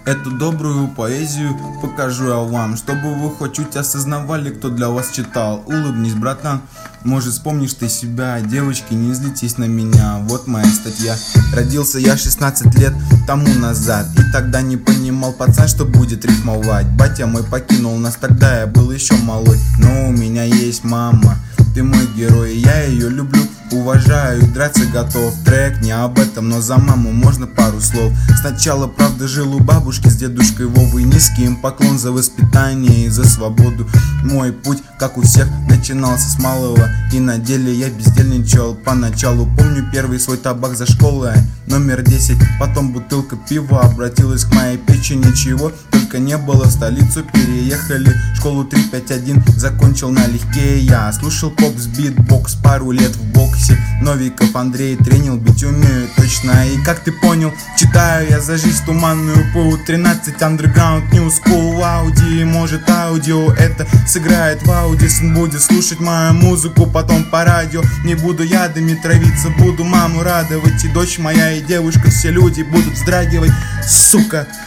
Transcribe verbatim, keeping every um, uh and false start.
Эту добрую поэзию покажу я вам, чтобы вы хоть чуть осознавали, кто для вас читал. Улыбнись, братан, может вспомнишь ты себя. Девочки, не злитесь на меня, вот моя статья. Родился я шестнадцать лет тому назад, и тогда не понимал пацан, что будет рифмовать. Батя мой покинул нас, тогда я был еще малой, но у меня есть мама, ты мой герой, я ее люблю, уважаю, драться готов. Трек не об этом, но за маму можно пару слов. Сначала, правда, жил у бабушки с дедушкой Вовой. Низкий им поклон за воспитание и за свободу. Мой путь, как у всех, начинался с малого, и на деле я бездельничал поначалу. Помню первый свой табак за школой, номер десять. Потом бутылка пива обратилась к моей печени. Ничего только не было, в столицу переехали. Школу три пять один закончил налегке я. Слушал поп с битбокс, пару лет в боксе. Новиков Андрей тренил, бить умею точно. И как ты понял, читаю я за жизнь туманную. ПУ тринадцать, Underground, New School, Audi. Может аудио это сыграет в ауди. Сын будет слушать мою музыку потом по радио. Не буду ядами травиться, буду маму радовать. И дочь моя, и девушка, все люди будут вздрагивать, сука.